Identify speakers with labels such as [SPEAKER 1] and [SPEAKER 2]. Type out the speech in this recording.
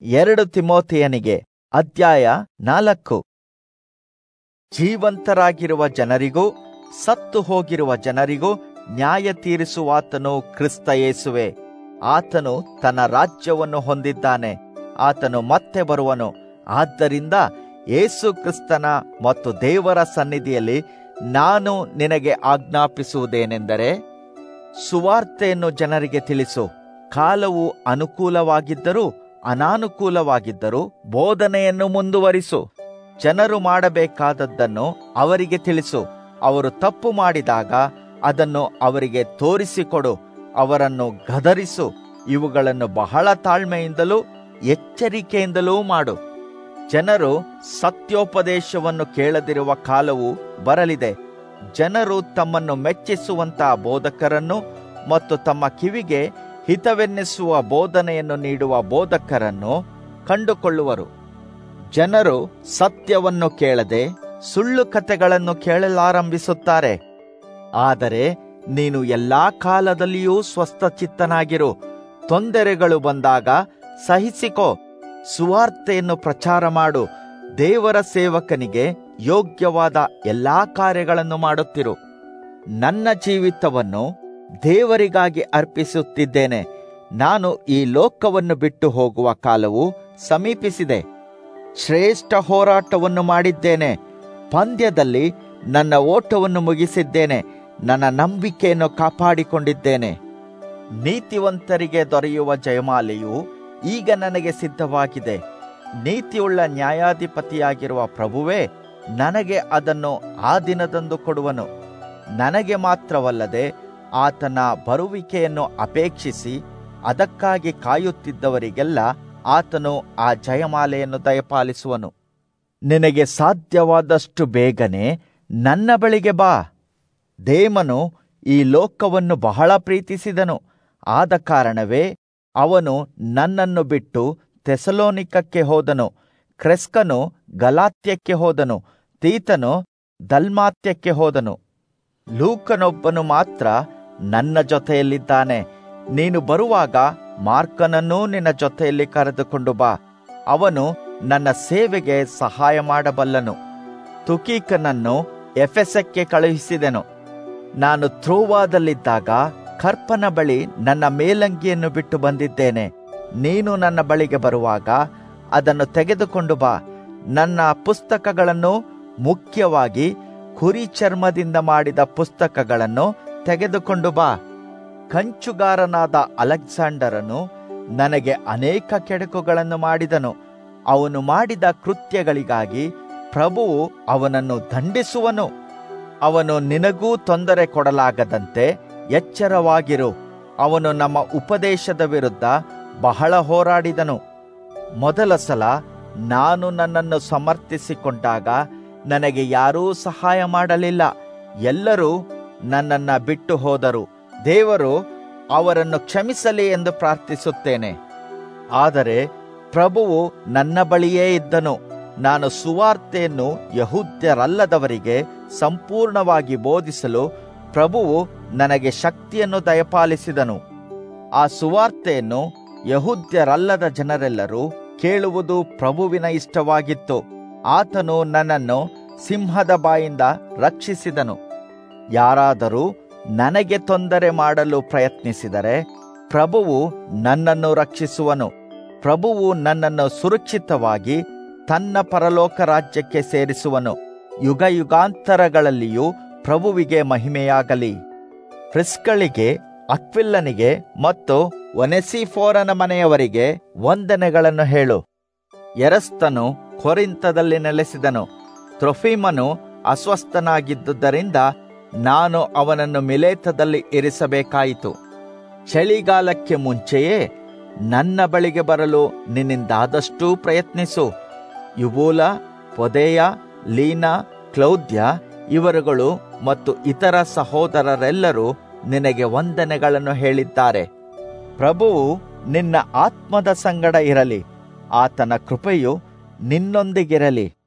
[SPEAKER 1] 2 ತಿಮೋಥೆಯನಿಗೆ ಅಧ್ಯಾಯ 4. ಜೀವಂತರಾಗಿರುವ ಜನರಿಗೂ ಸತ್ತು ಹೋಗಿರುವ ಜನರಿಗೂ ನ್ಯಾಯ ತೀರಿಸುವಾತನು ಕ್ರಿಸ್ತ ಯೇಸುವೆ. ಆತನು ತನ್ನ ರಾಜ್ಯವನ್ನು ಹೊಂದಿದ್ದಾನೆ. ಆತನು ಮತ್ತೆ ಬರುವನು. ಆದ್ದರಿಂದ ಯೇಸು ಕ್ರಿಸ್ತನ ಮತ್ತು ದೇವರ ಸನ್ನಿಧಿಯಲ್ಲಿ ನಾನು ನಿನಗೆ ಆಜ್ಞಾಪಿಸುವುದೇನೆಂದರೆ, ಸುವಾರ್ತೆಯನ್ನು ಜನರಿಗೆ ತಿಳಿಸು. ಕಾಲವು ಅನುಕೂಲವಾಗಿದ್ದರೂ ಅನಾನುಕೂಲವಾಗಿದ್ದರೂ ಬೋಧನೆಯನ್ನು ಮುಂದುವರಿಸು. ಜನರು ಮಾಡಬೇಕಾದದ್ದನ್ನು ಅವರಿಗೆ ತಿಳಿಸು. ಅವರು ತಪ್ಪು ಮಾಡಿದಾಗ ಅದನ್ನು ಅವರಿಗೆ ತೋರಿಸಿಕೊಡು. ಅವರನ್ನು ಗದರಿಸು. ಇವುಗಳನ್ನು ಬಹಳ ತಾಳ್ಮೆಯಿಂದಲೂ ಎಚ್ಚರಿಕೆಯಿಂದಲೂ ಮಾಡು. ಜನರು ಸತ್ಯೋಪದೇಶವನ್ನು ಕೇಳದಿರುವ ಕಾಲವು ಬರಲಿದೆ. ಜನರು ತಮ್ಮನ್ನು ಮೆಚ್ಚಿಸುವಂತಹ ಬೋಧಕರನ್ನು ಮತ್ತು ತಮ್ಮ ಕಿವಿಗೆ ಹಿತವೆನ್ನಿಸುವ ಬೋಧನೆಯನ್ನು ನೀಡುವ ಬೋಧಕರನ್ನು ಕಂಡುಕೊಳ್ಳುವರು. ಜನರು ಸತ್ಯವನ್ನು ಕೇಳದೆ ಸುಳ್ಳು ಕಥೆಗಳನ್ನು ಕೇಳಲಾರಂಭಿಸುತ್ತಾರೆ. ಆದರೆ ನೀನು ಎಲ್ಲಾ ಕಾಲದಲ್ಲಿಯೂ ಸ್ವಸ್ಥಚಿತ್ತನಾಗಿರು. ತೊಂದರೆಗಳು ಬಂದಾಗ ಸಹಿಸಿಕೋ. ಸುವಾರ್ತೆಯನ್ನು ಪ್ರಚಾರ ಮಾಡು. ದೇವರ ಸೇವಕನಿಗೆ ಯೋಗ್ಯವಾದ ಎಲ್ಲಾ ಕಾರ್ಯಗಳನ್ನು ಮಾಡುತ್ತಿರು. ನನ್ನ ಜೀವಿತವನ್ನು ದೇವರಿಗಾಗಿ ಅರ್ಪಿಸುತ್ತಿದ್ದೇನೆ. ನಾನು ಈ ಲೋಕವನ್ನು ಬಿಟ್ಟು ಹೋಗುವ ಕಾಲವು ಸಮೀಪಿಸಿದೆ. ಶ್ರೇಷ್ಠ ಹೋರಾಟವನ್ನು ಮಾಡಿದ್ದೇನೆ. ಪಂದ್ಯದಲ್ಲಿ ನನ್ನ ಓಟವನ್ನು ಮುಗಿಸಿದ್ದೇನೆ. ನನ್ನ ನಂಬಿಕೆಯನ್ನು ಕಾಪಾಡಿಕೊಂಡಿದ್ದೇನೆ. ನೀತಿವಂತರಿಗೆ ದೊರೆಯುವ ಜಯಮಾಲೆಯು ಈಗ ನನಗೆ ಸಿದ್ಧವಾಗಿದೆ. ನೀತಿಯುಳ್ಳ ನ್ಯಾಯಾಧಿಪತಿಯಾಗಿರುವ ಪ್ರಭುವೇ ನನಗೆ ಅದನ್ನು ಆ ದಿನದಂದು ಕೊಡುವನು. ನನಗೆ ಮಾತ್ರವಲ್ಲದೆ ಆತನ ಬರುವಿಕೆಯನ್ನು ಅಪೇಕ್ಷಿಸಿ ಅದಕ್ಕಾಗಿ ಕಾಯುತ್ತಿದ್ದವರಿಗೆಲ್ಲ ಆತನು ಆ ಜಯಮಾಲೆಯನ್ನು ದಯಪಾಲಿಸುವನು. ನಿನಗೆ ಸಾಧ್ಯವಾದಷ್ಟು ಬೇಗನೆ ನನ್ನ ಬಳಿಗೆ ಬಾ. ದೇಮನು ಈ ಲೋಕವನ್ನು ಬಹಳ ಪ್ರೀತಿಸಿದನು. ಆದ ಕಾರಣವೇ ಅವನು ನನ್ನನ್ನು ಬಿಟ್ಟು ಥೆಸಲೋನಿಕಕ್ಕೆ ಹೋದನು. ಕ್ರೆಸ್ಕನು ಗಲಾತ್ಯಕ್ಕೆ ಹೋದನು. ತೀತನು ದಲ್ಮಾತ್ಯಕ್ಕೆ ಹೋದನು. ಲೂಕನೊಬ್ಬನು ಮಾತ್ರ ನನ್ನ ಜೊತೆಯಲ್ಲಿದ್ದಾನೆ. ನೀನು ಬರುವಾಗ ಮಾರ್ಕನನ್ನೂ ನಿನ್ನ ಜೊತೆಯಲ್ಲಿ ಕರೆದುಕೊಂಡು ಬಾ. ಅವನು ನನ್ನ ಸೇವೆಗೆ ಸಹಾಯ ಮಾಡಬಲ್ಲನು. ತುಕೀಕನನ್ನು ಎಫೆಸಕ್ಕೆ ಕಳುಹಿಸಿದೆನು. ನಾನು ತ್ರೋವಾದಲ್ಲಿದ್ದಾಗ ಕರ್ಪನ ಬಳಿ ನನ್ನ ಮೇಲಂಗಿಯನ್ನು ಬಿಟ್ಟು ಬಂದಿದ್ದೇನೆ. ನೀನು ನನ್ನ ಬಳಿಗೆ ಬರುವಾಗ ಅದನ್ನು ತೆಗೆದುಕೊಂಡು ಬಾ. ನನ್ನ ಪುಸ್ತಕಗಳನ್ನು, ಮುಖ್ಯವಾಗಿ ಕುರಿ ಚರ್ಮದಿಂದ ಮಾಡಿದ ಪುಸ್ತಕಗಳನ್ನು ತೆಗೆದುಕೊಂಡು ಬಾ. ಕಂಚುಗಾರನಾದ ಅಲೆಕ್ಸಾಂಡರನು ನನಗೆ ಅನೇಕ ಕೆಡುಕುಗಳನ್ನು ಮಾಡಿದನು. ಅವನು ಮಾಡಿದ ಕೃತ್ಯಗಳಿಗಾಗಿ ಪ್ರಭುವು ಅವನನ್ನು ದಂಡಿಸುವನು. ಅವನು ನಿನಗೂ ತೊಂದರೆ ಕೊಡಲಾಗದಂತೆ ಎಚ್ಚರವಾಗಿರು. ಅವನು ನಮ್ಮ ಉಪದೇಶದ ವಿರುದ್ಧ ಬಹಳ ಹೋರಾಡಿದನು. ಮೊದಲ ಸಲ ನಾನು ನನ್ನನ್ನು ಸಮರ್ಥಿಸಿಕೊಂಡಾಗ ನನಗೆ ಯಾರೂ ಸಹಾಯ ಮಾಡಲಿಲ್ಲ. ಎಲ್ಲರೂ ನನ್ನನ್ನು ಬಿಟ್ಟು ಹೋದರು. ದೇವರು ಅವರನ್ನು ಕ್ಷಮಿಸಲಿ ಎಂದು ಪ್ರಾರ್ಥಿಸುತ್ತೇನೆ. ಆದರೆ ಪ್ರಭುವು ನನ್ನ ಬಳಿಯೇ ಇದ್ದನು. ನಾನು ಸುವಾರ್ತೆಯನ್ನು ಯಹೂದ್ಯರಲ್ಲದವರಿಗೆ ಸಂಪೂರ್ಣವಾಗಿ ಬೋಧಿಸಲು ಪ್ರಭುವು ನನಗೆ ಶಕ್ತಿಯನ್ನು ದಯಪಾಲಿಸಿದನು. ಆ ಸುವಾರ್ತೆಯನ್ನು ಯಹೂದ್ಯರಲ್ಲದ ಜನರೆಲ್ಲರೂ ಕೇಳುವುದು ಪ್ರಭುವಿನ ಇಷ್ಟವಾಗಿತ್ತು. ಆತನು ನನ್ನನ್ನು ಸಿಂಹದ ಬಾಯಿಂದ ರಕ್ಷಿಸಿದನು. ಯಾರಾದರೂ ನನಗೆ ತೊಂದರೆ ಮಾಡಲು ಪ್ರಯತ್ನಿಸಿದರೆ ಪ್ರಭುವು ನನ್ನನ್ನು ರಕ್ಷಿಸುವನು. ಪ್ರಭುವು ನನ್ನನ್ನು ಸುರಕ್ಷಿತವಾಗಿ ತನ್ನ ಪರಲೋಕ ರಾಜ್ಯಕ್ಕೆ ಸೇರಿಸುವನು. ಯುಗ ಯುಗಾಂತರಗಳಲ್ಲಿಯೂ ಪ್ರಭುವಿಗೆ ಮಹಿಮೆಯಾಗಲಿ. ಪ್ರಿಸ್ಕಳಿಗೆ, ಅಕ್ವಿಲನಿಗೆ ಮತ್ತು ಒನೆಸಿಫೋರನ ಮನೆಯವರಿಗೆ ವಂದನೆಗಳನ್ನು ಹೇಳು. ಎರಸ್ತನು ಕೊರಿಂಥದಲ್ಲಿ ನೆಲೆಸಿದನು. ತ್ರೊಫಿಮನು ಅಸ್ವಸ್ಥನಾಗಿದ್ದುದರಿಂದ ನಾನು ಅವನನ್ನು ಮಿಲೇತದಲ್ಲಿ ಇರಿಸಬೇಕಾಯಿತು. ಚಳಿಗಾಲಕ್ಕೆ ಮುಂಚೆಯೇ ನನ್ನ ಬಳಿಗೆ ಬರಲು ನಿನ್ನಿಂದಾದಷ್ಟೂ ಪ್ರಯತ್ನಿಸು. ಯುಬೂಲ, ಪೊದೆಯ, ಲೀನಾ, ಕ್ಲೌದ್ಯ ಇವರುಗಳು ಮತ್ತು ಇತರ ಸಹೋದರರೆಲ್ಲರೂ ನಿನಗೆ ವಂದನೆಗಳನ್ನು ಹೇಳಿದ್ದಾರೆ. ಪ್ರಭುವು ನಿನ್ನ ಆತ್ಮದ ಸಂಗಡ ಇರಲಿ. ಆತನ ಕೃಪೆಯು ನಿನ್ನೊಂದಿಗಿರಲಿ.